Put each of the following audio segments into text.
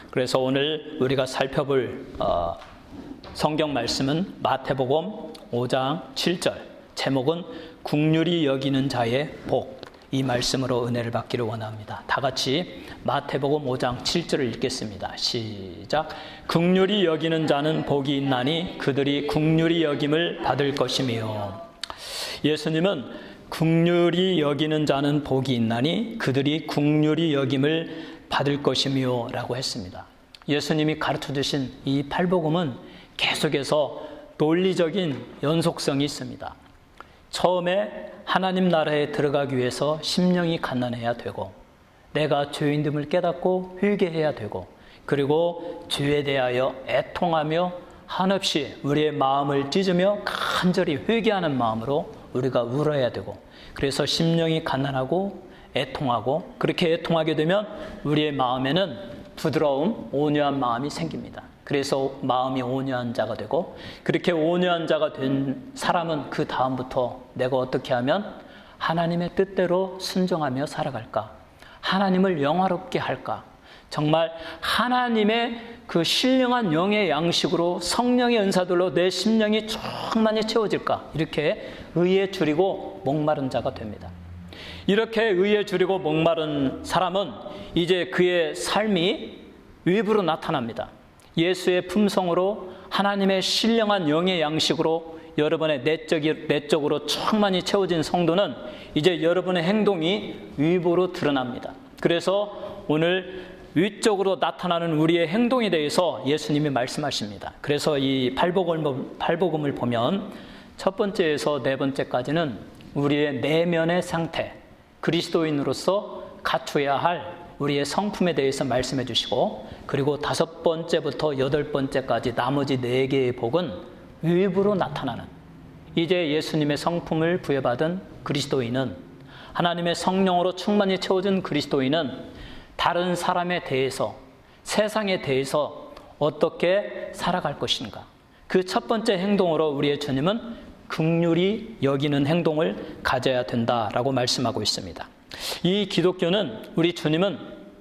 그래서 오늘 우리가 살펴볼 성경 말씀은 마태복음 5장 7절, 제목은 긍휼히 여기는 자의 복, 이 말씀으로 은혜를 받기를 원합니다. 다 같이 마태복음 5장 7절을 읽겠습니다. 시작. 긍휼히 여기는 자는 복이 있나니 그들이 긍휼히 여김을 받을 것이며. 예수님은 긍휼히 여기는 자는 복이 있나니 그들이 긍휼히 여김을 받을 것이며 라고 했습니다. 예수님이 가르쳐 주신 이 팔복음은 계속해서 논리적인 연속성이 있습니다. 처음에 하나님 나라에 들어가기 위해서 심령이 가난해야 되고, 내가 죄인됨을 깨닫고 회개해야 되고, 그리고 죄에 대하여 애통하며 한없이 우리의 마음을 찢으며 간절히 회개하는 마음으로 우리가 울어야 되고, 그래서 심령이 가난하고 애통하고, 그렇게 애통하게 되면 우리의 마음에는 부드러움, 온유한 마음이 생깁니다. 그래서 마음이 온유한 자가 되고, 그렇게 온유한 자가 된 사람은 그 다음부터 내가 어떻게 하면 하나님의 뜻대로 순종하며 살아갈까? 하나님을 영화롭게 할까? 정말 하나님의 그 신령한 영의 양식으로 성령의 은사들로 내 심령이 충만히 채워질까? 이렇게 의에 줄이고 목마른 자가 됩니다. 이렇게 의에 줄이고 목마른 사람은 이제 그의 삶이 외부로 나타납니다. 예수의 품성으로 하나님의 신령한 영의 양식으로 여러분의 내적으로 충만히 채워진 성도는 이제 여러분의 행동이 위부로 드러납니다. 그래서 오늘 위적으로 나타나는 우리의 행동에 대해서 예수님이 말씀하십니다. 그래서 이 팔복음을 보면 첫 번째에서 네 번째까지는 우리의 내면의 상태, 그리스도인으로서 갖춰야 할 우리의 성품에 대해서 말씀해 주시고, 그리고 5번째부터 8번째까지 나머지 4개의 복은 외부로 나타나는, 이제 예수님의 성품을 부여받은 그리스도인은, 하나님의 성령으로 충만히 채워진 그리스도인은 다른 사람에 대해서, 세상에 대해서 어떻게 살아갈 것인가, 그 첫 번째 행동으로 우리의 주님은 긍휼히 여기는 행동을 가져야 된다라고 말씀하고 있습니다. 이 기독교는, 우리 주님은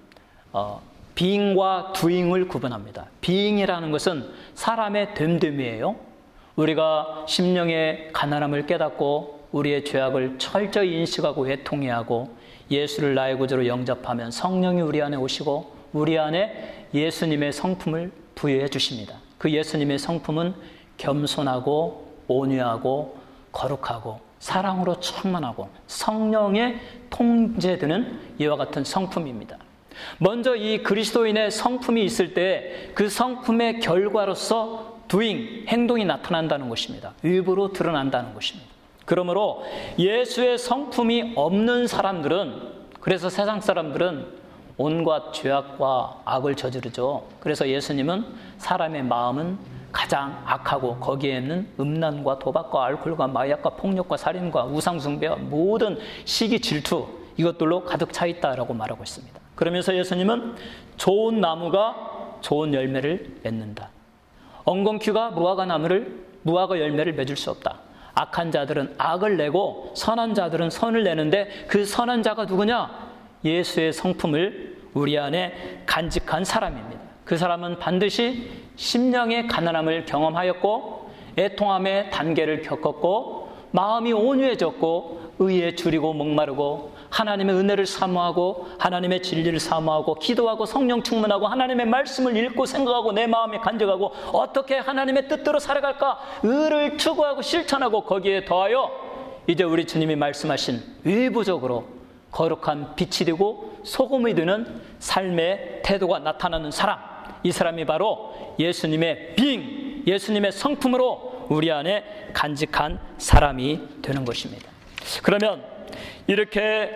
being과 doing을 구분합니다. being이라는 것은 사람의 됨됨이에요. 우리가 심령의 가난함을 깨닫고 우리의 죄악을 철저히 인식하고 애통해야 하고, 예수를 나의 구주로 영접하면 성령이 우리 안에 오시고 우리 안에 예수님의 성품을 부여해 주십니다. 그 예수님의 성품은 겸손하고 온유하고 거룩하고 사랑으로 충만하고 성령의 통제되는 이와 같은 성품입니다. 먼저 이 그리스도인의 성품이 있을 때 그 성품의 결과로서 doing, 행동이 나타난다는 것입니다. 외부로 드러난다는 것입니다. 그러므로 예수의 성품이 없는 사람들은, 그래서 세상 사람들은 온갖 죄악과 악을 저지르죠. 그래서 예수님은 사람의 마음은 가장 악하고 거기에는 음란과 도박과 알코올과 마약과 폭력과 살인과 우상숭배와 모든 시기 질투, 이것들로 가득 차 있다라고 말하고 있습니다. 그러면서 예수님은 좋은 나무가 좋은 열매를 맺는다. 엉겅퀴가 무화과 열매를 맺을 수 없다. 악한 자들은 악을 내고 선한 자들은 선을 내는데, 그 선한 자가 누구냐? 예수의 성품을 우리 안에 간직한 사람입니다. 그 사람은 반드시 심령의 가난함을 경험하였고, 애통함의 단계를 겪었고, 마음이 온유해졌고, 의에 줄이고 목마르고, 하나님의 은혜를 사모하고, 하나님의 진리를 사모하고, 기도하고, 성령 충만하고, 하나님의 말씀을 읽고 생각하고, 내 마음에 간직하고, 어떻게 하나님의 뜻대로 살아갈까? 의를 추구하고 실천하고, 거기에 더하여 이제 우리 주님이 말씀하신 외부적으로 거룩한 빛이 되고 소금이 되는 삶의 태도가 나타나는 사람, 이 사람이 바로 예수님의 being, 예수님의 성품으로 우리 안에 간직한 사람이 되는 것입니다. 그러면 이렇게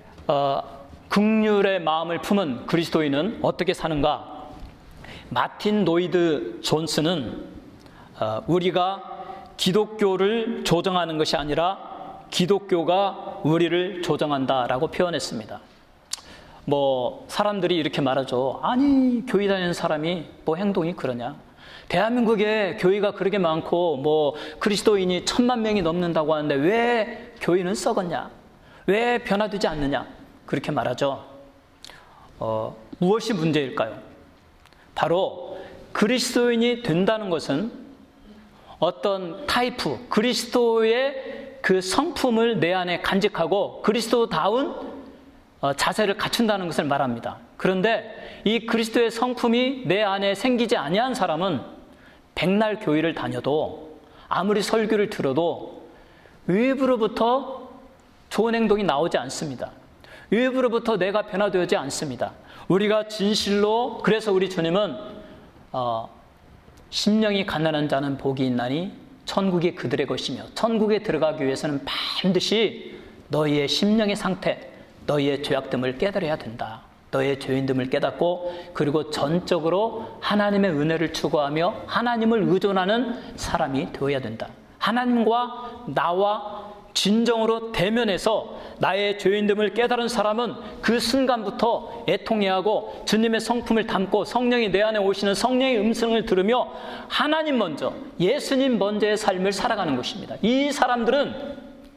긍휼의 마음을 품은 그리스도인은 어떻게 사는가? 마틴 노이드 존스는 우리가 기독교를 조정하는 것이 아니라 기독교가 우리를 조정한다라고 표현했습니다. 사람들이 이렇게 말하죠. 아니, 교회 다니는 사람이 행동이 그러냐? 대한민국에 교회가 그렇게 많고 그리스도인이 1000만 명이 넘는다고 하는데 왜 교회는 썩었냐? 왜 변화되지 않느냐? 그렇게 말하죠. 무엇이 문제일까요? 바로 그리스도인이 된다는 것은 어떤 타이프, 그리스도의 그 성품을 내 안에 간직하고 그리스도다운 자세를 갖춘다는 것을 말합니다. 그런데 이 그리스도의 성품이 내 안에 생기지 아니한 사람은 백날 교회를 다녀도 아무리 설교를 들어도 외부로부터 좋은 행동이 나오지 않습니다. 외부로부터 내가 변화되지 않습니다. 우리가 진실로, 그래서 우리 주님은 심령이 가난한 자는 복이 있나니 천국이 그들의 것이며, 천국에 들어가기 위해서는 반드시 너희의 심령의 상태, 너희의 죄악됨을 깨달아야 된다. 너의 죄인됨을 깨닫고, 그리고 전적으로 하나님의 은혜를 추구하며 하나님을 의존하는 사람이 되어야 된다. 하나님과 나와 진정으로 대면해서 나의 죄인됨을 깨달은 사람은 그 순간부터 애통해하고 주님의 성품을 담고 성령이 내 안에 오시는 성령의 음성을 들으며 하나님 먼저, 예수님 먼저의 삶을 살아가는 것입니다. 이 사람들은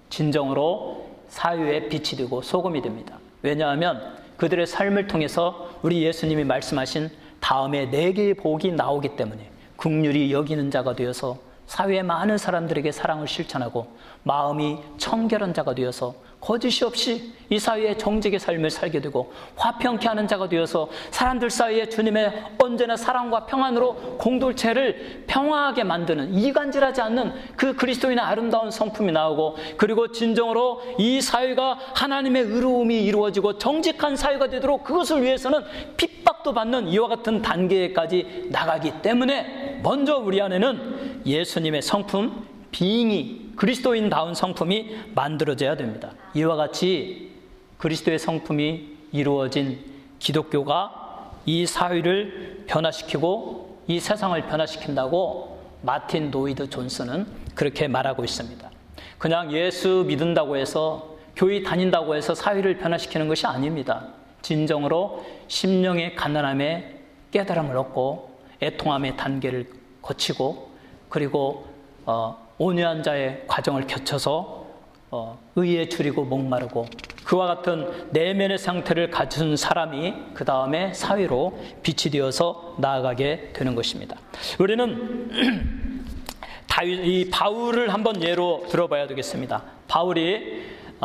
진정으로 사회의 빛이 되고 소금이 됩니다. 왜냐하면 그들의 삶을 통해서 우리 예수님이 말씀하신 다음에 4개의 복이 나오기 때문에 긍휼히 여기는 자가 되어서 사회의 많은 사람들에게 사랑을 실천하고 마음이 청결한 자가 되어서 거짓이 없이 이 사회의 정직의 삶을 살게 되고 화평케 하는 자가 되어서 사람들 사이에 주님의 언제나 사랑과 평안으로 공동체를 평화하게 만드는, 이간질하지 않는 그 그리스도인의 아름다운 성품이 나오고, 그리고 진정으로 이 사회가 하나님의 의로움이 이루어지고 정직한 사회가 되도록 그것을 위해서는 핍박도 받는 이와 같은 단계까지 나가기 때문에 먼저 우리 안에는 예수님의 성품, 비잉이, 그리스도인다운 성품이 만들어져야 됩니다. 이와 같이 그리스도의 성품이 이루어진 기독교가 이 사회를 변화시키고 이 세상을 변화시킨다고 마틴 노이드 존슨은 그렇게 말하고 있습니다. 그냥 예수 믿는다고 해서, 교회 다닌다고 해서 사회를 변화시키는 것이 아닙니다. 진정으로 심령의 가난함에 깨달음을 얻고 애통함의 단계를 거치고, 그리고 온유한 자의 과정을 거쳐서 의에 줄이고 목마르고 그와 같은 내면의 상태를 갖춘 사람이 그 다음에 사회로 빛이 되어서 나아가게 되는 것입니다. 우리는 이 바울을 한번 예로 들어봐야 되겠습니다. 바울이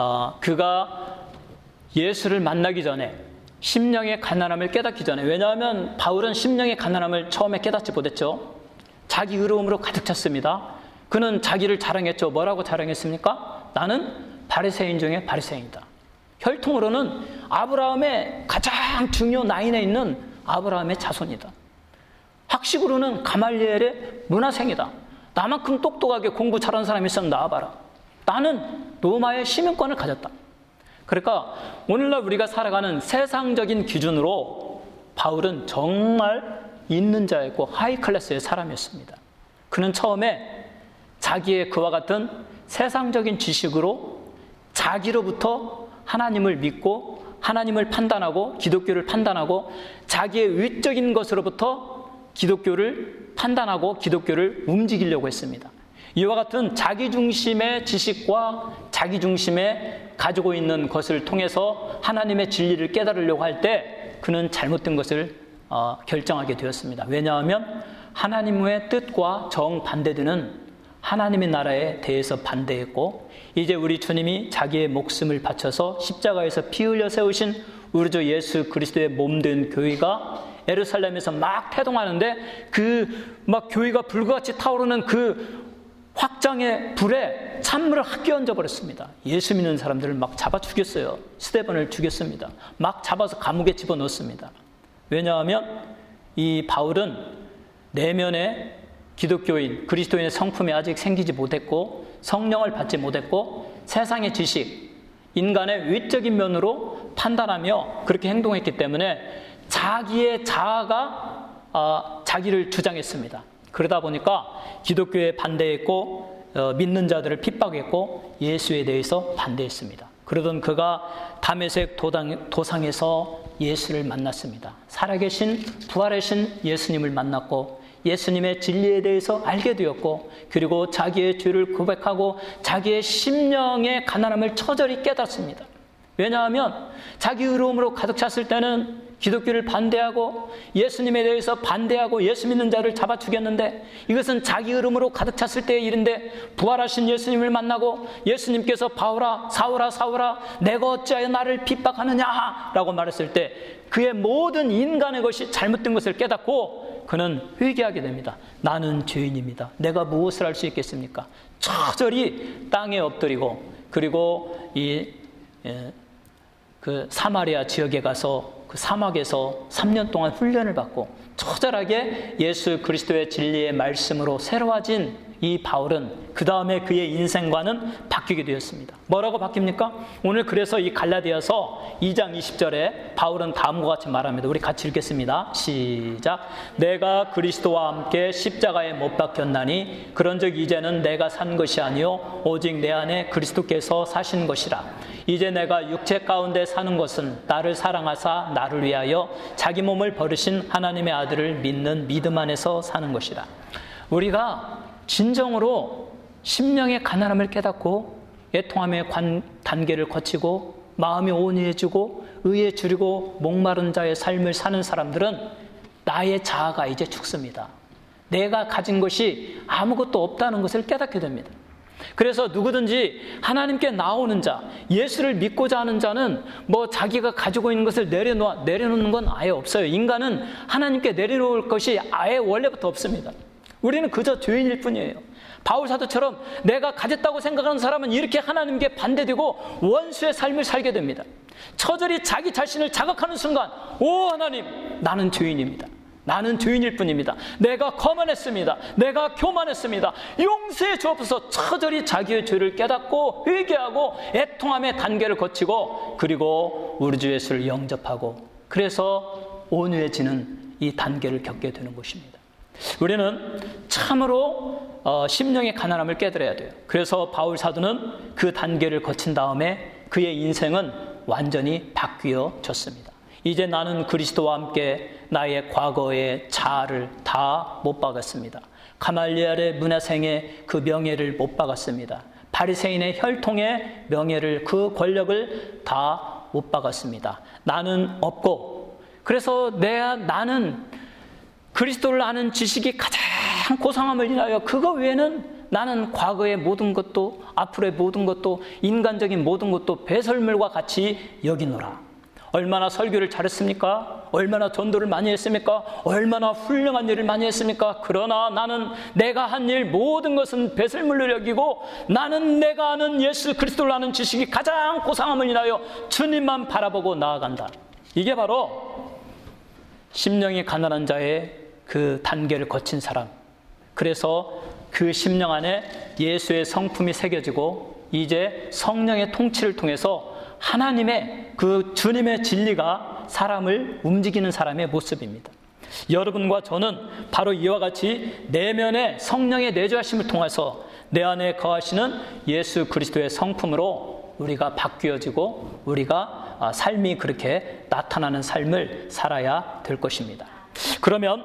그가 예수를 만나기 전에, 심령의 가난함을 깨닫기 전에, 왜냐하면 바울은 심령의 가난함을 처음에 깨닫지 못했죠. 자기 의로움으로 가득 찼습니다. 그는 자기를 자랑했죠. 뭐라고 자랑했습니까? 나는 바리새인 중에 바리새인이다. 혈통으로는 아브라함의 가장 중요 라인에 있는 아브라함의 자손이다. 학식으로는 가말리엘의 문화생이다. 나만큼 똑똑하게 공부 잘하는 사람이 있으면 나와봐라. 나는 로마의 시민권을 가졌다. 그러니까 오늘날 우리가 살아가는 세상적인 기준으로 바울은 정말 있는 자였고 하이 클래스의 사람이었습니다. 그는 처음에 자기의 그와 같은 세상적인 지식으로 자기로부터 하나님을 믿고 하나님을 판단하고 기독교를 판단하고 자기의 외적인 것으로부터 기독교를 판단하고 기독교를 움직이려고 했습니다. 이와 같은 자기중심의 지식과 자기중심의 가지고 있는 것을 통해서 하나님의 진리를 깨달으려고 할 때 그는 잘못된 것을 결정하게 되었습니다. 왜냐하면 하나님의 뜻과 정반대되는 하나님의 나라에 대해서 반대했고, 이제 우리 주님이 자기의 목숨을 바쳐서 십자가에서 피 흘려 세우신 우리 주 예수 그리스도의 몸된 교회가 예루살렘에서 막 태동하는데 막 교회가 불같이 타오르는 그 확장의 불에 찬물을 확 끼얹어 버렸습니다. 예수 믿는 사람들을 막 잡아 죽였어요. 스데반을 죽였습니다. 막 잡아서 감옥에 집어넣었습니다. 왜냐하면 이 바울은 내면에 기독교인, 그리스도인의 성품이 아직 생기지 못했고 성령을 받지 못했고 세상의 지식, 인간의 외적인 면으로 판단하며 그렇게 행동했기 때문에 자기의 자아가 자기를 주장했습니다. 그러다 보니까 기독교에 반대했고 믿는 자들을 핍박했고 예수에 대해서 반대했습니다. 그러던 그가 다메섹 도상에서 예수를 만났습니다. 살아계신 부활하신 예수님을 만났고 예수님의 진리에 대해서 알게 되었고, 그리고 자기의 죄를 고백하고 자기의 심령의 가난함을 처절히 깨닫습니다. 왜냐하면 자기 의로움으로 가득 찼을 때는 기독교를 반대하고 예수님에 대해서 반대하고 예수 믿는 자를 잡아 죽였는데, 이것은 자기 의로움으로 가득 찼을 때의 일인데, 부활하신 예수님을 만나고 예수님께서 바울아 사울아 사울아 내가 어찌하여 나를 핍박하느냐 라고 말했을 때 그의 모든 인간의 것이 잘못된 것을 깨닫고 그는 회개하게 됩니다. 나는 죄인입니다. 내가 무엇을 할 수 있겠습니까? 처절히 땅에 엎드리고, 그리고 그 사마리아 지역에 가서 그 사막에서 3년 동안 훈련을 받고 처절하게 예수 그리스도의 진리의 말씀으로 새로워진 이 바울은 그 다음에 그의 인생관은 바뀌게 되었습니다. 뭐라고 바뀝니까? 오늘 그래서 이 갈라디아서 2장 20절에 바울은 다음과 같이 말합니다. 우리 같이 읽겠습니다. 시작. 내가 그리스도와 함께 십자가에 못 박혔나니 그런즉 이제는 내가 산 것이 아니요 오직 내 안에 그리스도께서 사신 것이라. 이제 내가 육체 가운데 사는 것은 나를 사랑하사 나를 위하여 자기 몸을 버리신 하나님의 아들을 믿는 믿음 안에서 사는 것이라. 우리가 진정으로 심령의 가난함을 깨닫고 애통함의 단계를 거치고 마음이 온유해지고 의에 줄이고 목마른 자의 삶을 사는 사람들은 나의 자아가 이제 죽습니다. 내가 가진 것이 아무것도 없다는 것을 깨닫게 됩니다. 그래서 누구든지 하나님께 나오는 자, 예수를 믿고자 하는 자는 뭐 자기가 가지고 있는 것을 내려놓는 건 아예 없어요. 인간은 하나님께 내려놓을 것이 아예 원래부터 없습니다. 우리는 그저 죄인일 뿐이에요. 바울 사도처럼 내가 가졌다고 생각하는 사람은 이렇게 하나님께 반대되고 원수의 삶을 살게 됩니다. 처절히 자기 자신을 자각하는 순간, 오 하나님, 나는 죄인입니다. 나는 죄인일 뿐입니다. 내가 거만했습니다. 내가 교만했습니다. 용서해 주옵소서. 처절히 자기의 죄를 깨닫고 회개하고 애통함의 단계를 거치고, 그리고 우리 주 예수를 영접하고, 그래서 온유해지는 이 단계를 겪게 되는 것입니다. 우리는 참으로 심령의 가난함을 깨달아야 돼요. 그래서 바울 사도는 그 단계를 거친 다음에 그의 인생은 완전히 바뀌어졌습니다. 이제 나는 그리스도와 함께 나의 과거의 자아를 다 못 박았습니다. 가말리엘의 문화생의 그 명예를 못 박았습니다. 바리새인의 혈통의 명예를, 그 권력을 다 못 박았습니다. 나는 없고, 그래서 나는 그리스도를 아는 지식이 가장 고상함을 인하여 그거 외에는 나는 과거의 모든 것도 앞으로의 모든 것도 인간적인 모든 것도 배설물과 같이 여기노라. 얼마나 설교를 잘했습니까? 얼마나 전도를 많이 했습니까? 얼마나 훌륭한 일을 많이 했습니까? 그러나 나는 내가 한 일 모든 것은 배설물로 여기고, 나는 내가 아는 예수 그리스도를 아는 지식이 가장 고상함을 인하여 주님만 바라보고 나아간다. 이게 바로 심령이 가난한 자의 그 단계를 거친 사람. 그래서 그 심령 안에 예수의 성품이 새겨지고 이제 성령의 통치를 통해서 하나님의 그 주님의 진리가 사람을 움직이는 사람의 모습입니다. 여러분과 저는 바로 이와 같이 내면의 성령의 내주하심을 통해서 내 안에 거하시는 예수 그리스도의 성품으로 우리가 바뀌어지고 우리가 삶이 그렇게 나타나는 삶을 살아야 될 것입니다. 그러면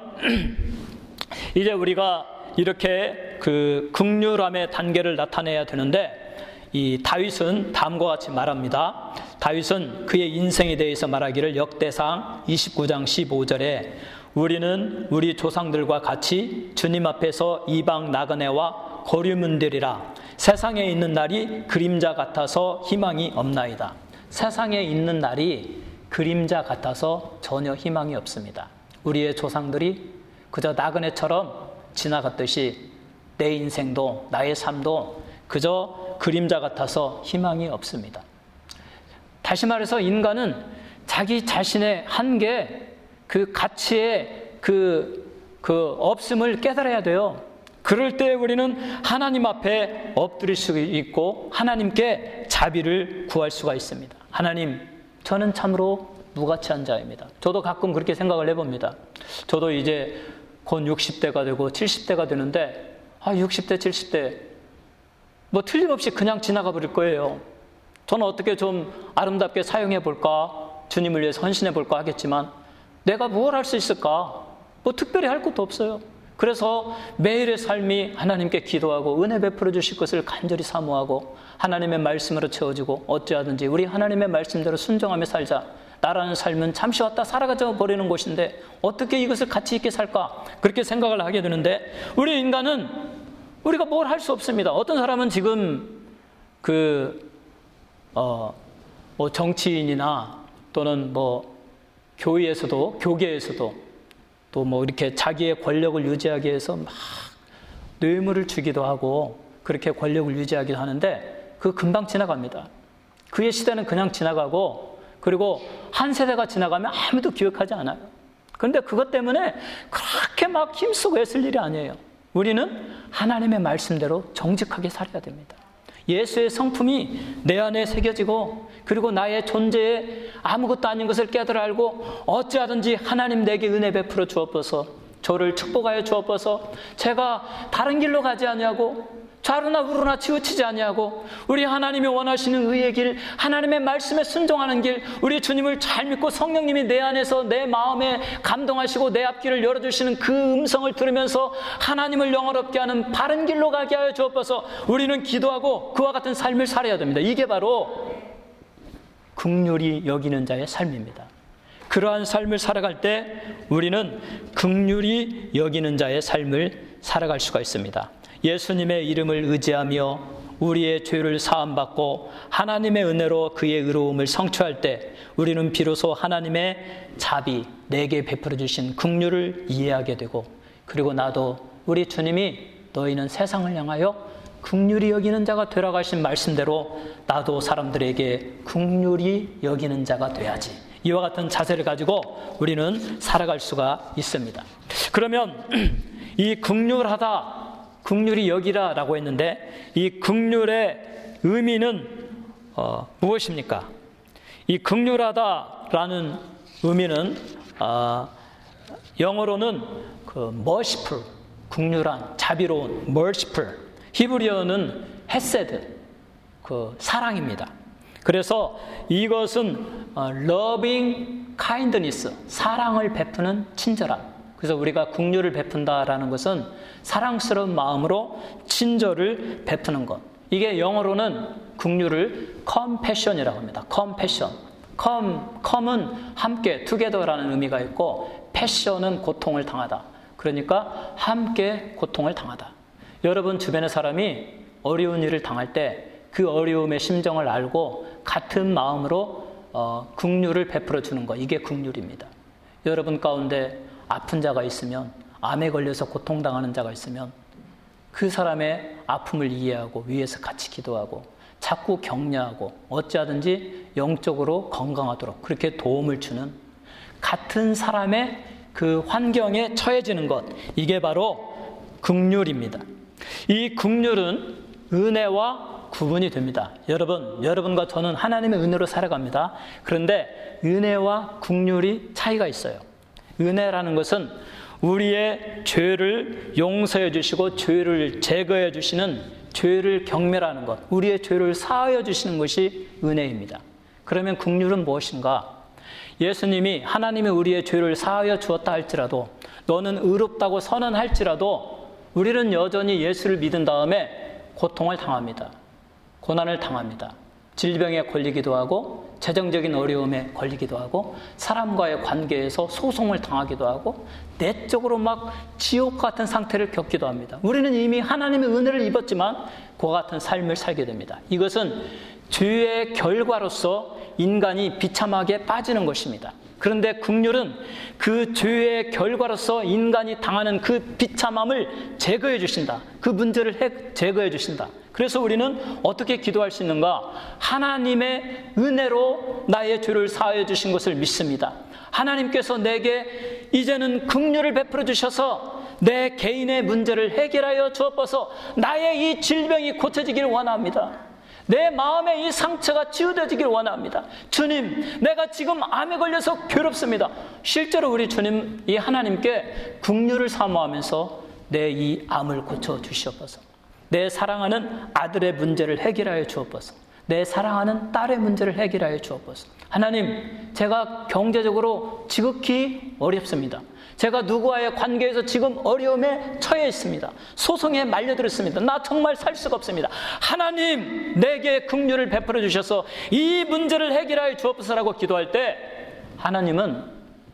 이제 우리가 이렇게 그 긍휼함의 단계를 나타내야 되는데, 이 다윗은 다음과 같이 말합니다. 다윗은 그의 인생에 대해서 말하기를 역대상 29장 15절에 우리는 우리 조상들과 같이 주님 앞에서 이방 나그네와 거류민들이라. 세상에 있는 날이 그림자 같아서 희망이 없나이다. 세상에 있는 날이 그림자 같아서 전혀 희망이 없습니다. 우리의 조상들이 그저 나그네처럼 지나갔듯이 내 인생도 나의 삶도 그저 그림자 같아서 희망이 없습니다. 다시 말해서 인간은 자기 자신의 한계, 그 가치의 그 없음을 깨달아야 돼요. 그럴 때 우리는 하나님 앞에 엎드릴 수 있고 하나님께 자비를 구할 수가 있습니다. 하나님, 저는 참으로 무가치한 자입니다. 저도 가끔 그렇게 생각을 해봅니다. 저도 이제 곧 60대가 되고 70대가 되는데 60대, 70대 뭐 틀림없이 그냥 지나가 버릴 거예요. 저는 어떻게 좀 아름답게 사용해 볼까, 주님을 위해서 헌신해 볼까 하겠지만 내가 무엇 할 수 있을까? 뭐 특별히 할 것도 없어요. 그래서 매일의 삶이 하나님께 기도하고 은혜 베풀어 주실 것을 간절히 사모하고 하나님의 말씀으로 채워지고 어찌하든지 우리 하나님의 말씀대로 순종하며 살자. 나라는 삶은 잠시 왔다 살아가 버리는 곳인데 어떻게 이것을 가치 있게 살까? 그렇게 생각을 하게 되는데 우리 인간은 우리가 뭘 할 수 없습니다. 어떤 사람은 지금 뭐 정치인이나 또는 뭐 교계에서도 또 뭐 이렇게 자기의 권력을 유지하기 위해서 막 뇌물을 주기도 하고 그렇게 권력을 유지하기도 하는데 그거 금방 지나갑니다. 그의 시대는 그냥 지나가고 그리고 한 세대가 지나가면 아무도 기억하지 않아요. 그런데 그것 때문에 그렇게 막 힘쓰고 애쓸 일이 아니에요. 우리는 하나님의 말씀대로 정직하게 살아야 됩니다. 예수의 성품이 내 안에 새겨지고 그리고 나의 존재에 아무것도 아닌 것을 깨달아 알고 어찌하든지 하나님 내게 은혜 베풀어 주옵소서, 저를 축복하여 주옵소서, 제가 다른 길로 가지 아니하고 좌로나 우로나 치우치지 아니하고 우리 하나님이 원하시는 의의 길, 하나님의 말씀에 순종하는 길, 우리 주님을 잘 믿고 성령님이 내 안에서 내 마음에 감동하시고 내 앞길을 열어주시는 그 음성을 들으면서 하나님을 영화롭게 하는 바른 길로 가게 하여 주옵소서. 우리는 기도하고 그와 같은 삶을 살아야 됩니다. 이게 바로 긍휼히 여기는 자의 삶입니다. 그러한 삶을 살아갈 때 우리는 긍휼히 여기는 자의 삶을 살아갈 수가 있습니다. 예수님의 이름을 의지하며 우리의 죄를 사함받고 하나님의 은혜로 그의 의로움을 성취할 때 우리는 비로소 하나님의 자비, 내게 베풀어 주신 긍휼을 이해하게 되고 그리고 나도 우리 주님이 너희는 세상을 향하여 긍휼히 여기는 자가 되라고 하신 말씀대로 나도 사람들에게 긍휼히 여기는 자가 돼야지. 이와 같은 자세를 가지고 우리는 살아갈 수가 있습니다. 그러면 이 긍휼히 여기라라고 했는데 이 긍휼의 의미는 무엇입니까? 이 긍휼하다라는 의미는 영어로는 merciful, 긍휼한, 자비로운, merciful. 히브리어는 헤세드, 사랑입니다. 그래서 이것은 loving kindness, 사랑을 베푸는 친절함. 그래서 우리가 긍휼을 베푼다라는 것은 사랑스러운 마음으로 친절을 베푸는 것. 이게 영어로는 긍휼을 compassion이라고 합니다. compassion. come은 함께, together라는 의미가 있고 passion은 고통을 당하다. 그러니까 함께 고통을 당하다. 여러분 주변의 사람이 어려운 일을 당할 때 그 어려움의 심정을 알고 같은 마음으로 긍휼을 베풀어 주는 것. 이게 긍휼입니다. 여러분 가운데 아픈 자가 있으면, 암에 걸려서 고통당하는 자가 있으면 그 사람의 아픔을 이해하고 위에서 같이 기도하고 자꾸 격려하고 어찌하든지 영적으로 건강하도록 그렇게 도움을 주는 같은 사람의 그 환경에 처해지는 것. 이게 바로 긍휼입니다. 이 긍휼은 은혜와 구분이 됩니다. 여러분과 저는 하나님의 은혜로 살아갑니다. 그런데 은혜와 긍휼이 차이가 있어요. 은혜라는 것은 우리의 죄를 용서해 주시고 죄를 제거해 주시는, 죄를 경멸하는 것, 우리의 죄를 사하여 주시는 것이 은혜입니다. 그러면 긍휼은 무엇인가? 예수님이 하나님이 우리의 죄를 사하여 주었다 할지라도, 너는 의롭다고 선언할지라도 우리는 여전히 예수를 믿은 다음에 고통을 당합니다. 고난을 당합니다. 질병에 걸리기도 하고 재정적인 어려움에 걸리기도 하고 사람과의 관계에서 소송을 당하기도 하고 내적으로 막 지옥 같은 상태를 겪기도 합니다. 우리는 이미 하나님의 은혜를 입었지만 그와 같은 삶을 살게 됩니다. 이것은 죄의 결과로서 인간이 비참하게 빠지는 것입니다. 그런데 긍휼은 그 죄의 결과로서 인간이 당하는 그 비참함을 제거해 주신다. 그 문제를 제거해 주신다. 그래서 우리는 어떻게 기도할 수 있는가? 하나님의 은혜로 나의 죄를 사하여 주신 것을 믿습니다. 하나님께서 내게 이제는 긍휼을 베풀어 주셔서 내 개인의 문제를 해결하여 주옵소서. 나의 이 질병이 고쳐지길 원합니다. 내 마음의 이 상처가 치유되기를 원합니다. 주님, 내가 지금 암에 걸려서 괴롭습니다. 실제로 우리 주님, 이 하나님께 긍휼을 사모하면서 내 이 암을 고쳐 주시옵소서. 내 사랑하는 아들의 문제를 해결하여 주옵소서. 내 사랑하는 딸의 문제를 해결하여 주옵소서. 하나님, 제가 경제적으로 지극히 어렵습니다. 제가 누구와의 관계에서 지금 어려움에 처해 있습니다. 소송에 말려들었습니다. 나 정말 살 수가 없습니다. 하나님, 내게 긍휼을 베풀어 주셔서 이 문제를 해결하여 주옵소서라고 기도할 때 하나님은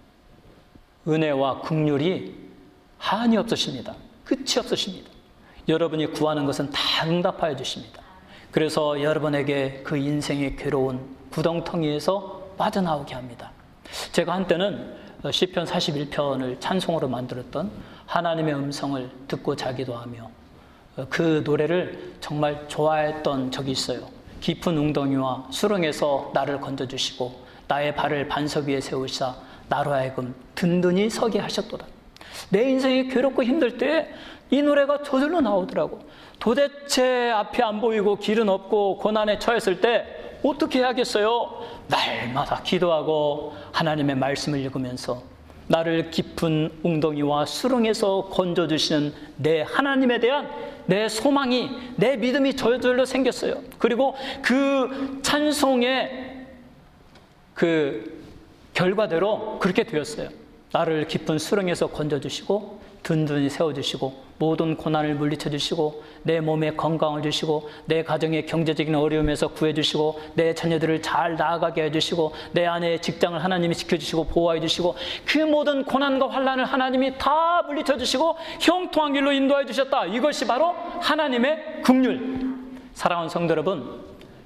은혜와 긍휼이 한이 없으십니다. 끝이 없으십니다. 여러분이 구하는 것은 다 응답하여 주십니다. 그래서 여러분에게 그 인생의 괴로운 구덩텅이에서 빠져나오게 합니다. 제가 한때는 시편 41편을 찬송으로 만들었던 하나님의 음성을 듣고 자기도 하며 그 노래를 정말 좋아했던 적이 있어요. 깊은 웅덩이와 수렁에서 나를 건져주시고 나의 발을 반석 위에 세우시사 나로 하여금 든든히 서게 하셨도다. 내 인생이 괴롭고 힘들 때 이 노래가 저절로 나오더라고. 도대체 앞이 안 보이고 길은 없고 고난에 처했을 때 어떻게 해야겠어요? 날마다 기도하고 하나님의 말씀을 읽으면서 나를 깊은 웅덩이와 수렁에서 건져주시는 내 하나님에 대한 내 소망이, 내 믿음이 저절로 생겼어요. 그리고 그 찬송의 그 결과대로 그렇게 되었어요. 나를 깊은 수렁에서 건져주시고 든든히 세워주시고 모든 고난을 물리쳐주시고 내 몸에 건강을 주시고 내 가정의 경제적인 어려움에서 구해주시고 내 자녀들을 잘 나아가게 해주시고 내 아내의 직장을 하나님이 지켜주시고 보호해 주시고 그 모든 고난과 환난을 하나님이 다 물리쳐주시고 형통한 길로 인도해 주셨다. 이것이 바로 하나님의 긍휼. 사랑하는 성도 여러분,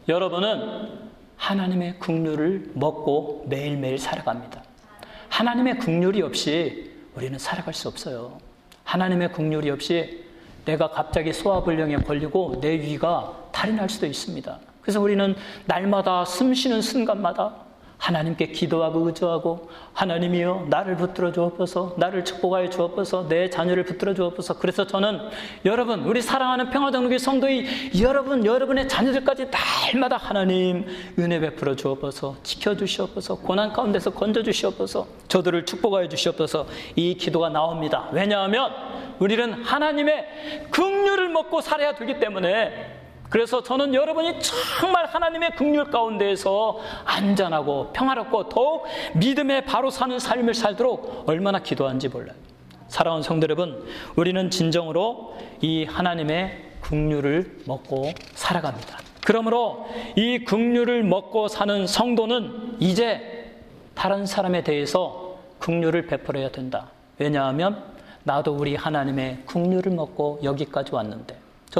여러분은 하나님의 긍휼을 먹고 매일매일 살아갑니다. 하나님의 긍휼이 없이 우리는 살아갈 수 없어요. 하나님의 긍휼이 없이 내가 갑자기 소화불량에 걸리고 내 위가 탈이 날 수도 있습니다. 그래서 우리는 날마다 숨 쉬는 순간마다 하나님께 기도하고 의지하고 하나님이여 나를 붙들어 주옵소서, 나를 축복하여 주옵소서, 내 자녀를 붙들어 주옵소서. 그래서 저는 여러분, 우리 사랑하는 평화장로교회 성도의 여러분의 자녀들까지 날마다 하나님 은혜 베풀어 주옵소서, 지켜주시옵소서, 고난 가운데서 건져주시옵소서, 저들을 축복하여 주시옵소서. 이 기도가 나옵니다. 왜냐하면 우리는 하나님의 긍휼을 먹고 살아야 되기 때문에. 그래서 저는 여러분이 정말 하나님의 긍휼 가운데에서 안전하고 평화롭고 더욱 믿음에 바로 사는 삶을 살도록 얼마나 기도하는지 몰라요. 사랑하는 성도 여러분, 우리는 진정으로 이 하나님의 긍휼을 먹고 살아갑니다. 그러므로 이 긍휼을 먹고 사는 성도는 이제 다른 사람에 대해서 긍휼을 베풀어야 된다. 왜냐하면 나도 우리 하나님의 긍휼을 먹고 여기까지 왔는데,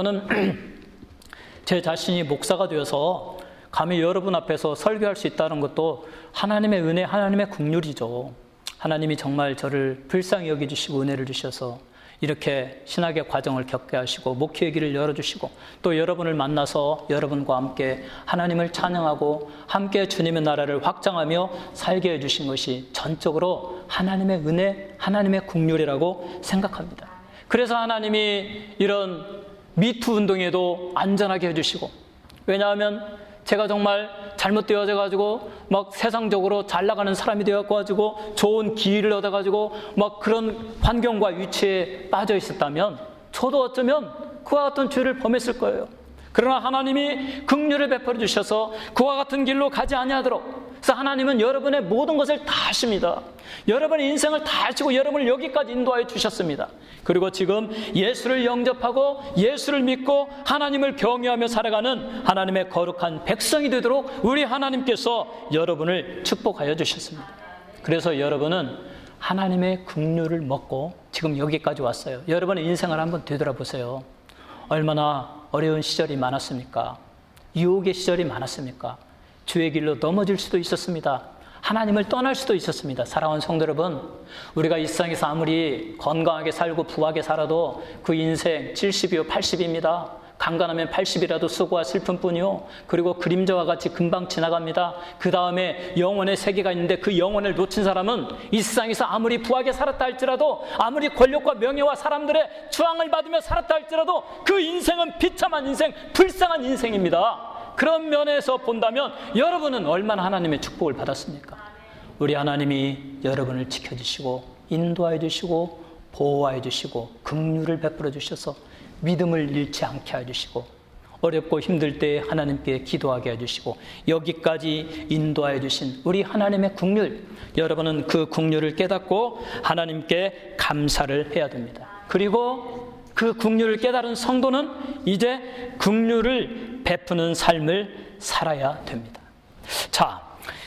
저는 제 자신이 목사가 되어서 감히 여러분 앞에서 설교할 수 있다는 것도 하나님의 은혜, 하나님의 긍휼이죠. 하나님이 정말 저를 불쌍히 여겨주시고 은혜를 주셔서 이렇게 신학의 과정을 겪게 하시고 목회의 길을 열어주시고 또 여러분을 만나서 여러분과 함께 하나님을 찬양하고 함께 주님의 나라를 확장하며 살게 해주신 것이 전적으로 하나님의 은혜, 하나님의 긍휼이라고 생각합니다. 그래서 하나님이 이런 미투 운동에도 안전하게 해주시고, 왜냐하면 제가 정말 잘못되어져가지고 막 세상적으로 잘 나가는 사람이 되어가지고 좋은 기회를 얻어가지고 막 그런 환경과 위치에 빠져 있었다면 저도 어쩌면 그와 같은 죄를 범했을 거예요. 그러나 하나님이 긍휼을 베풀어 주셔서 그와 같은 길로 가지 아니하도록, 그래서 하나님은 여러분의 모든 것을 다 아십니다. 여러분의 인생을 다 아시고 여러분을 여기까지 인도하여 주셨습니다. 그리고 지금 예수를 영접하고 예수를 믿고 하나님을 경외하며 살아가는 하나님의 거룩한 백성이 되도록 우리 하나님께서 여러분을 축복하여 주셨습니다. 그래서 여러분은 하나님의 긍휼을 먹고 지금 여기까지 왔어요. 여러분의 인생을 한번 되돌아보세요. 얼마나 어려운 시절이 많았습니까? 유혹의 시절이 많았습니까? 죄의 길로 넘어질 수도 있었습니다. 하나님을 떠날 수도 있었습니다. 사랑하는 성도 여러분, 우리가 이 세상에서 아무리 건강하게 살고 부하게 살아도 그 인생 70이요 80입니다. 강간하면 80이라도 수고와 슬픔뿐이요. 그리고 그림자와 같이 금방 지나갑니다. 그 다음에 영혼의 세계가 있는데 그 영혼을 놓친 사람은 이 세상에서 아무리 부하게 살았다 할지라도, 아무리 권력과 명예와 사람들의 추앙을 받으며 살았다 할지라도 그 인생은 비참한 인생, 불쌍한 인생입니다. 그런 면에서 본다면 여러분은 얼마나 하나님의 축복을 받았습니까? 우리 하나님이 여러분을 지켜주시고 인도하여 주시고 보호하여 주시고 긍휼을 베풀어 주셔서 믿음을 잃지 않게 해주시고 어렵고 힘들 때 하나님께 기도하게 해주시고 여기까지 인도하여 주신 우리 하나님의 긍휼, 여러분은 그 긍휼을 깨닫고 하나님께 감사를 해야 됩니다. 그리고 그 긍휼을 깨달은 성도는 이제 긍휼을 베푸는 삶을 살아야 됩니다. 자,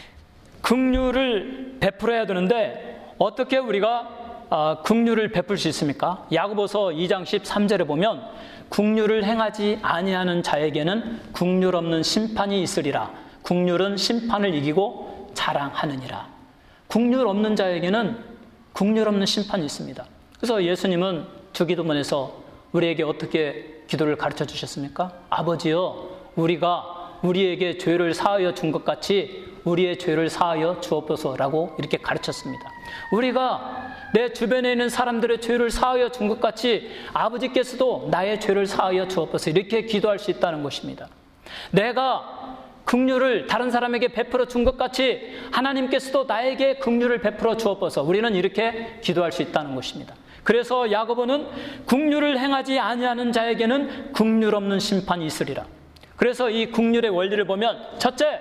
긍휼을 베풀어야 되는데 어떻게 우리가 긍휼을 베풀 수 있습니까? 야고보서 2장 13절에 보면 긍휼을 행하지 아니하는 자에게는 긍휼 없는 심판이 있으리라. 긍휼은 심판을 이기고 자랑하느니라. 긍휼 없는 자에게는 긍휼 없는 심판이 있습니다. 그래서 예수님은 주기도문에서 우리에게 어떻게 기도를 가르쳐 주셨습니까? 아버지여, 우리가 우리에게 죄를 사하여 준 것 같이 우리의 죄를 사하여 주옵소서라고 이렇게 가르쳤습니다. 우리가 내 주변에 있는 사람들의 죄를 사하여 준 것 같이 아버지께서도 나의 죄를 사하여 주옵소서 이렇게 기도할 수 있다는 것입니다. 내가 긍휼을 다른 사람에게 베풀어 준 것 같이 하나님께서도 나에게 긍휼을 베풀어 주옵소서 우리는 이렇게 기도할 수 있다는 것입니다. 그래서 야고보는 긍휼을 행하지 아니하는 자에게는 긍휼 없는 심판이 있으리라. 그래서 이 긍휼의 원리를 보면 첫째,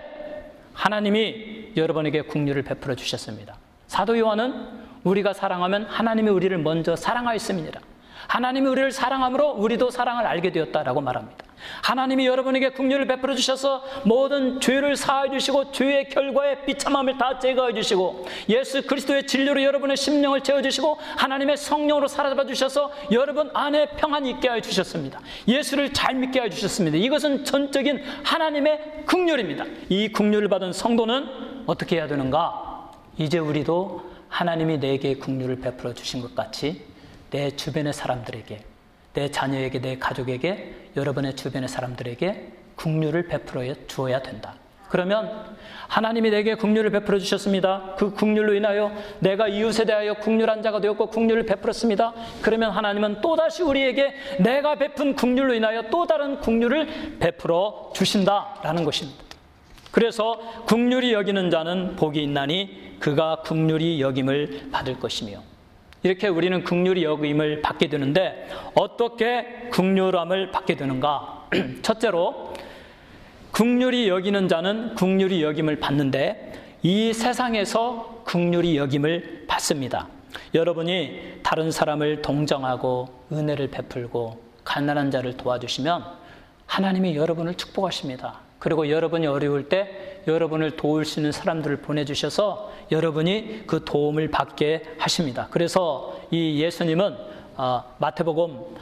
하나님이 여러분에게 긍휼을 베풀어 주셨습니다. 사도 요한은 우리가 사랑하면 하나님이 우리를 먼저 사랑하였음이니라. 하나님이 우리를 사랑함으로 우리도 사랑을 알게 되었다라고 말합니다. 하나님이 여러분에게 긍휼을 베풀어 주셔서 모든 죄를 사하여 주시고 죄의 결과에 비참함을 다 제거해 주시고 예수 그리스도의 진료로 여러분의 심령을 채워주시고 하나님의 성령으로 사로잡아 주셔서 여러분 안에 평안이 있게 하여 주셨습니다. 예수를 잘 믿게 하여 주셨습니다. 이것은 전적인 하나님의 긍휼입니다. 이 긍휼을 받은 성도는 어떻게 해야 되는가? 이제 우리도 하나님이 내게 긍휼을 베풀어 주신 것 같이 내 주변의 사람들에게, 내 자녀에게, 내 가족에게, 여러분의 주변의 사람들에게 긍휼을 베풀어 주어야 된다. 그러면 하나님이 내게 긍휼을 베풀어 주셨습니다. 그 긍휼로 인하여 내가 이웃에 대하여 긍휼한 자가 되었고 긍휼을 베풀었습니다. 그러면 하나님은 또다시 우리에게 내가 베푼 긍휼로 인하여 또 다른 긍휼을 베풀어 주신다라는 것입니다. 그래서 긍휼히 여기는 자는 복이 있나니 그가 긍휼히 여김을 받을 것이며, 이렇게 우리는 긍휼히 여김을 받게 되는데 어떻게 긍휼함을 받게 되는가? 첫째로 긍휼히 여기는 자는 긍휼히 여김을 받는데 이 세상에서 긍휼히 여김을 받습니다. 여러분이 다른 사람을 동정하고 은혜를 베풀고 가난한 자를 도와주시면 하나님이 여러분을 축복하십니다. 그리고 여러분이 어려울 때 여러분을 도울 수 있는 사람들을 보내주셔서 여러분이 그 도움을 받게 하십니다. 그래서 이 예수님은 마태복음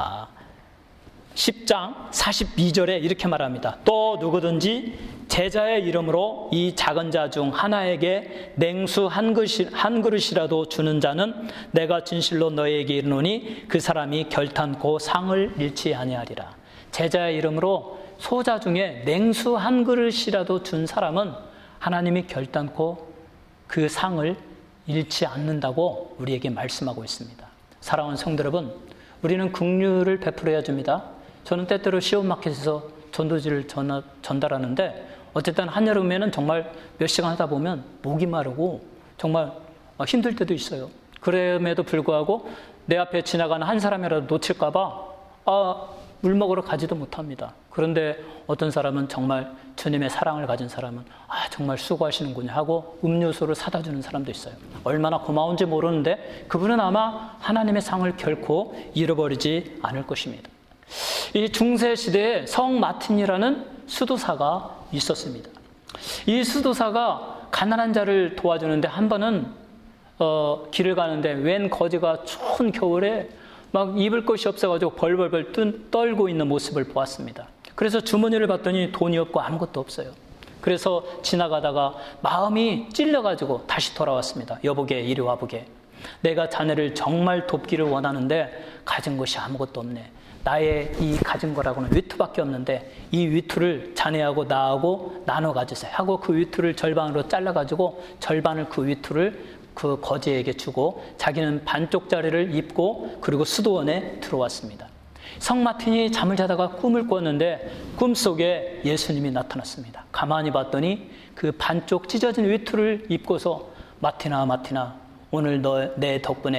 10장 42절에 이렇게 말합니다. 또 누구든지 제자의 이름으로 이 작은 자 중 하나에게 냉수 한 그릇이라도 주는 자는 내가 진실로 너희에게 이르노니 그 사람이 결탄코 상을 잃지 아니하리라. 제자의 이름으로 소자 중에 냉수 한 그릇이라도 준 사람은 하나님이 결단코 그 상을 잃지 않는다고 우리에게 말씀하고 있습니다. 사랑하는 성도 여러분, 우리는 긍휼을 베풀어야 줍니다. 저는 때때로 시온마켓에서 전도지를 전달하는데 어쨌든 한여름에는 정말 몇 시간 하다 보면 목이 마르고 정말 힘들 때도 있어요. 그럼에도 불구하고 내 앞에 지나가는 한 사람이라도 놓칠까 봐 물 먹으러 가지도 못합니다. 그런데 어떤 사람은 정말 주님의 사랑을 가진 사람은 정말 수고하시는군요 하고 음료수를 사다 주는 사람도 있어요. 얼마나 고마운지 모르는데 그분은 아마 하나님의 상을 결코 잃어버리지 않을 것입니다. 이 중세 시대에 성 마틴이라는 수도사가 있었습니다. 이 수도사가 가난한 자를 도와주는데 한 번은 길을 가는데 웬 거지가 추운 겨울에 막 입을 것이 없어가지고 벌벌벌 떨고 있는 모습을 보았습니다. 그래서 주머니를 봤더니 돈이 없고 아무것도 없어요. 그래서 지나가다가 마음이 찔려가지고 다시 돌아왔습니다. 여보게, 이리 와보게. 내가 자네를 정말 돕기를 원하는데 가진 것이 아무것도 없네. 나의 이 가진 거라고는 위투밖에 없는데 이 위투를 자네하고 나하고 나눠 가지세요 하고 그 위투를 절반으로 잘라가지고 절반을 그 위투를 그 거지에게 주고 자기는 반쪽짜리를 입고 그리고 수도원에 들어왔습니다. 성마틴이 잠을 자다가 꿈을 꿨는데 꿈속에 예수님이 나타났습니다. 가만히 봤더니 그 반쪽 찢어진 위투를 입고서 마틴아 오늘 내 덕분에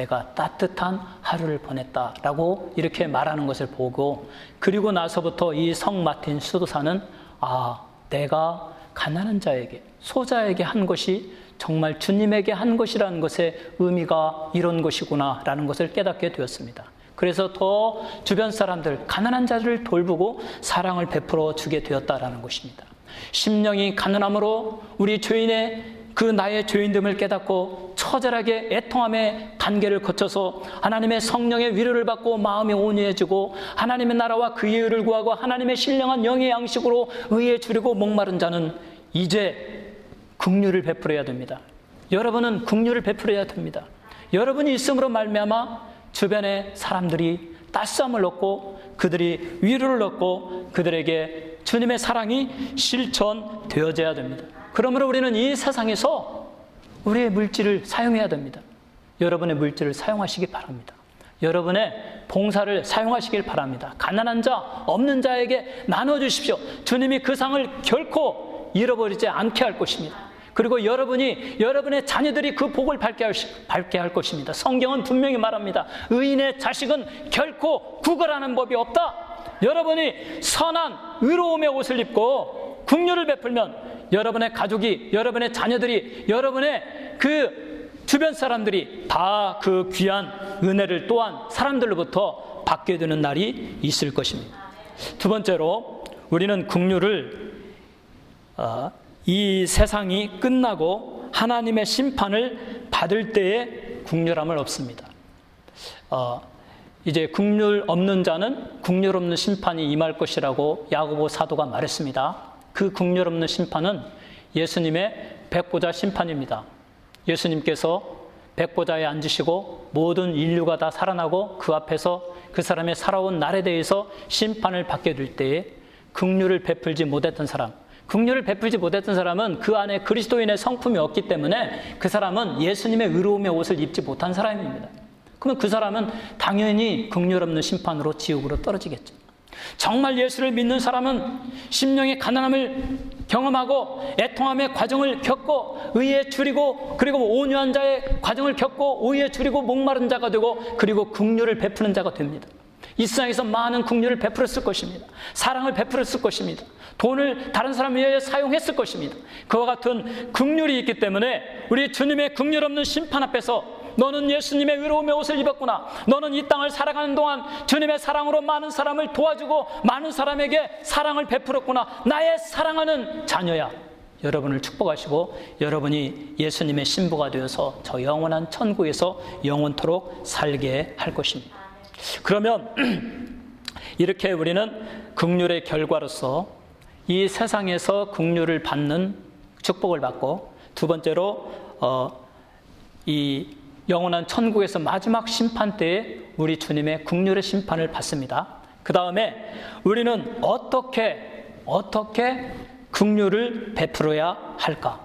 내가 따뜻한 하루를 보냈다라고 이렇게 말하는 것을 보고, 그리고 나서부터 이 성 마틴 수도사는 내가 가난한 자에게, 소자에게 한 것이 정말 주님에게 한 것이라는 것의 의미가 이런 것이구나 라는 것을 깨닫게 되었습니다. 그래서 더 주변 사람들, 가난한 자들을 돌보고 사랑을 베풀어 주게 되었다라는 것입니다. 심령이 가난함으로 우리 죄인의 그 나의 죄인됨을 깨닫고 처절하게 애통함의 단계를 거쳐서 하나님의 성령의 위로를 받고 마음이 온유해지고 하나님의 나라와 그의 의를 구하고 하나님의 신령한 영의 양식으로 의에 주려고 목마른 자는 이제 긍휼을 베풀어야 됩니다. 여러분은 긍휼을 베풀어야 됩니다. 여러분이 있음으로 말미암아 주변의 사람들이 따스함을 얻고 그들이 위로를 얻고 그들에게 주님의 사랑이 실천되어져야 됩니다. 그러므로 우리는 이 세상에서 우리의 물질을 사용해야 됩니다. 여러분의 물질을 사용하시기 바랍니다. 여러분의 봉사를 사용하시길 바랍니다. 가난한 자, 없는 자에게 나눠주십시오. 주님이 그 상을 결코 잃어버리지 않게 할 것입니다. 그리고 여러분의 자녀들이 그 복을 밟게 할 것입니다. 성경은 분명히 말합니다. 의인의 자식은 결코 구걸하는 법이 없다. 여러분이 선한 의로움의 옷을 입고 긍휼을 베풀면 여러분의 가족이, 여러분의 자녀들이, 여러분의 그 주변 사람들이 다 그 귀한 은혜를 또한 사람들로부터 받게 되는 날이 있을 것입니다. 두 번째로 우리는 긍휼을 이 세상이 끝나고 하나님의 심판을 받을 때에 긍휼함을 얻습니다. 이제 긍휼 없는 자는 긍휼 없는 심판이 임할 것이라고 야고보 사도가 말했습니다. 그 긍휼 없는 심판은 예수님의 백보자 심판입니다. 예수님께서 백보자에 앉으시고 모든 인류가 다 살아나고 그 앞에서 그 사람의 살아온 날에 대해서 심판을 받게 될 때에 긍휼을 베풀지 못했던 사람, 긍휼을 베풀지 못했던 사람은 그 안에 그리스도인의 성품이 없기 때문에 그 사람은 예수님의 의로움의 옷을 입지 못한 사람입니다. 그러면 그 사람은 당연히 긍휼 없는 심판으로 지옥으로 떨어지겠죠. 정말 예수를 믿는 사람은 심령의 가난함을 경험하고 애통함의 과정을 겪고 의에 줄이고 그리고 온유한 자의 과정을 겪고 의에 줄이고 목마른 자가 되고 그리고 긍휼을 베푸는 자가 됩니다. 이 세상에서 많은 긍휼을 베풀었을 것입니다. 사랑을 베풀었을 것입니다. 돈을 다른 사람 위해 사용했을 것입니다. 그와 같은 긍휼이 있기 때문에 우리 주님의 긍휼 없는 심판 앞에서 너는 예수님의 의로움의 옷을 입었구나. 너는 이 땅을 살아가는 동안 주님의 사랑으로 많은 사람을 도와주고 많은 사람에게 사랑을 베풀었구나. 나의 사랑하는 자녀야. 여러분을 축복하시고 여러분이 예수님의 신부가 되어서 저 영원한 천국에서 영원토록 살게 할 것입니다. 그러면 이렇게 우리는 긍휼의 결과로서 이 세상에서 긍휼을 받는 축복을 받고 두 번째로 이 영원한 천국에서 마지막 심판 때에 우리 주님의 긍휼의 심판을 받습니다. 그 다음에 우리는 어떻게 긍휼을 베풀어야 할까?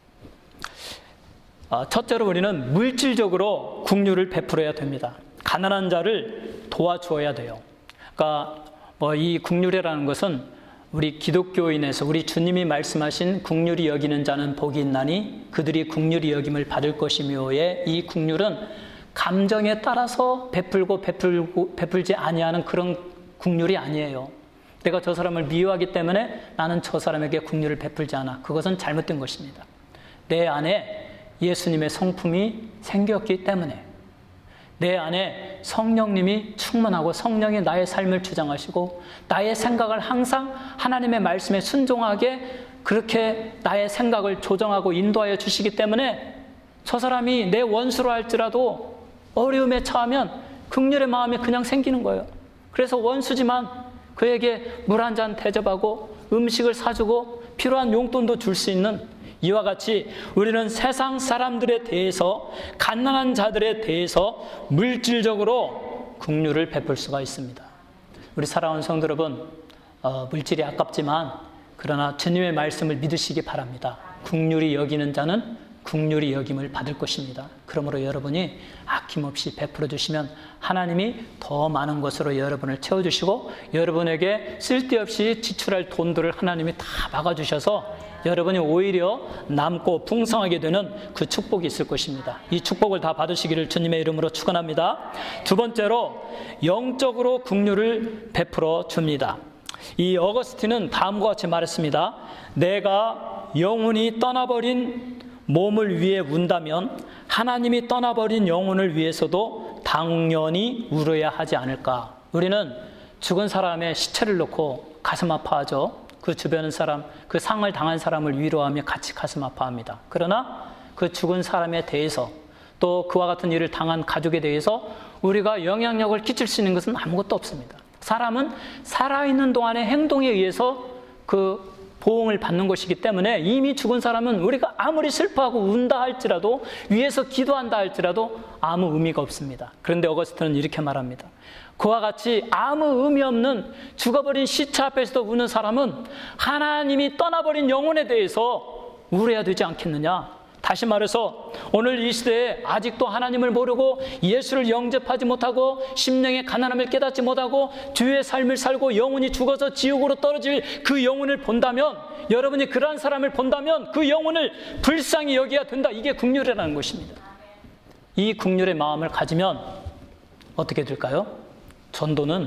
첫째로 우리는 물질적으로 긍휼을 베풀어야 됩니다. 가난한 자를 도와주어야 돼요. 그러니까 이 긍휼이라는 것은 우리 기독교인에서 우리 주님이 말씀하신 긍휼히 여기는 자는 복이 있나니 그들이 긍휼히 여김을 받을 것이며의 이 긍휼은 감정에 따라서 베풀지 아니하는 그런 긍휼이 아니에요. 내가 저 사람을 미워하기 때문에 나는 저 사람에게 긍휼을 베풀지 않아. 그것은 잘못된 것입니다. 내 안에 예수님의 성품이 생겼기 때문에 내 안에 성령님이 충만하고 성령이 나의 삶을 주장하시고 나의 생각을 항상 하나님의 말씀에 순종하게 그렇게 나의 생각을 조정하고 인도하여 주시기 때문에 저 사람이 내 원수로 할지라도 어려움에 처하면 긍휼의 마음이 그냥 생기는 거예요. 그래서 원수지만 그에게 물 한 잔 대접하고 음식을 사주고 필요한 용돈도 줄 수 있는 이와 같이 우리는 세상 사람들에 대해서 가난한 자들에 대해서 물질적으로 긍휼을 베풀 수가 있습니다. 우리 사랑하는 성도 여러분, 물질이 아깝지만 그러나 주님의 말씀을 믿으시기 바랍니다. 긍휼히 여기는 자는 긍휼히 여김을 받을 것입니다. 그러므로 여러분이 아낌없이 베풀어 주시면 하나님이 더 많은 것으로 여러분을 채워주시고 여러분에게 쓸데없이 지출할 돈들을 하나님이 다 막아주셔서 여러분이 오히려 남고 풍성하게 되는 그 축복이 있을 것입니다. 이 축복을 다 받으시기를 주님의 이름으로 축원합니다. 두 번째로 영적으로 긍휼을 베풀어 줍니다. 이 어거스틴은 다음과 같이 말했습니다. 내가 영혼이 떠나버린 몸을 위해 운다면 하나님이 떠나버린 영혼을 위해서도 당연히 울어야 하지 않을까. 우리는 죽은 사람의 시체를 놓고 가슴 아파하죠. 그 주변 사람, 그 상을 당한 사람을 위로하며 같이 가슴 아파합니다. 그러나 그 죽은 사람에 대해서 또 그와 같은 일을 당한 가족에 대해서 우리가 영향력을 끼칠 수 있는 것은 아무것도 없습니다. 사람은 살아있는 동안의 행동에 의해서 그 보응을 받는 것이기 때문에 이미 죽은 사람은 우리가 아무리 슬퍼하고 운다 할지라도 위에서 기도한다 할지라도 아무 의미가 없습니다. 그런데 어거스틴은 이렇게 말합니다. 그와 같이 아무 의미 없는 죽어버린 시체 앞에서도 우는 사람은 하나님이 떠나버린 영혼에 대해서 울어야 되지 않겠느냐. 다시 말해서 오늘 이 시대에 아직도 하나님을 모르고 예수를 영접하지 못하고 심령의 가난함을 깨닫지 못하고 죄의 삶을 살고 영혼이 죽어서 지옥으로 떨어질 그 영혼을 본다면, 여러분이 그러한 사람을 본다면 그 영혼을 불쌍히 여겨야 된다. 이게 긍휼이라는 것입니다. 이 긍휼의 마음을 가지면 어떻게 될까요? 전도는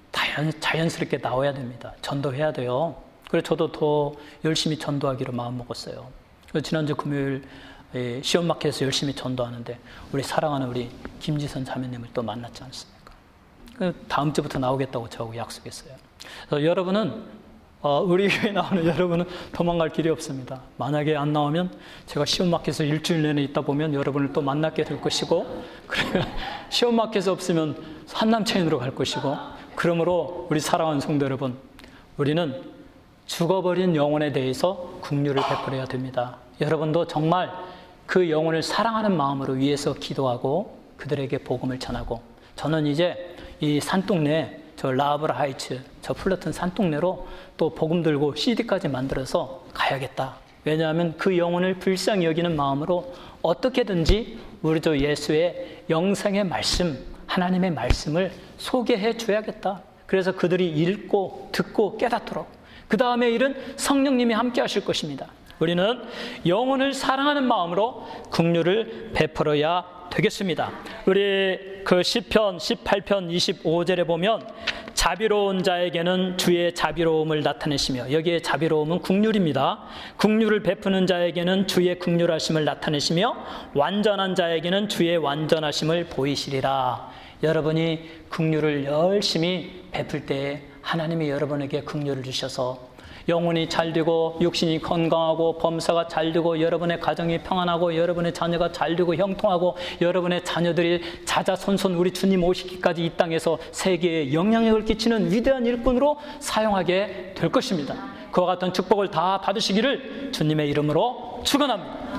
자연스럽게 나와야 됩니다. 전도해야 돼요. 그래서 저도 더 열심히 전도하기로 마음먹었어요. 지난주 금요일 시온마켓에서 열심히 전도하는데 우리 사랑하는 우리 김지선 자매님을 또 만났지 않습니까? 다음 주부터 나오겠다고 저하고 약속했어요. 그래서 여러분은 우리 교회에 나오는 여러분은 도망갈 길이 없습니다. 만약에 안 나오면 제가 시온마켓에서 일주일 내내 있다 보면 여러분을 또 만나게 될 것이고, 그러면 시온마켓에 없으면 한남체인으로 갈 것이고, 그러므로 우리 사랑하는 성도 여러분, 우리는 죽어버린 영혼에 대해서 긍휼을 베풀어야 됩니다. 여러분도 정말 그 영혼을 사랑하는 마음으로 위해서 기도하고 그들에게 복음을 전하고, 저는 이제 이 산동네, 저 라브라 하이츠, 저 플러튼 산동네로 또 복음 들고 CD까지 만들어서 가야겠다. 왜냐하면 그 영혼을 불쌍히 여기는 마음으로 어떻게든지 우리 주 예수의 영생의 말씀, 하나님의 말씀을 소개해 줘야겠다. 그래서 그들이 읽고 듣고 깨닫도록, 그 다음에 일은 성령님이 함께 하실 것입니다. 우리는 영혼을 사랑하는 마음으로 긍휼을 베풀어야 되겠습니다. 우리 그 시편 18편 25절에 보면 자비로운 자에게는 주의 자비로움을 나타내시며, 여기에 자비로움은 긍휼입니다. 긍휼을 베푸는 자에게는 주의 긍휼하심을 나타내시며 완전한 자에게는 주의 완전하심을 보이시리라. 여러분이 긍휼을 열심히 베풀 때에 하나님이 여러분에게 긍휼을 주셔서 영혼이 잘되고 육신이 건강하고 범사가 잘되고 여러분의 가정이 평안하고 여러분의 자녀가 잘되고 형통하고 여러분의 자녀들이 자자손손 우리 주님 오시기까지 이 땅에서 세계에 영향력을 끼치는 위대한 일꾼으로 사용하게 될 것입니다. 그와 같은 축복을 다 받으시기를 주님의 이름으로 축원합니다.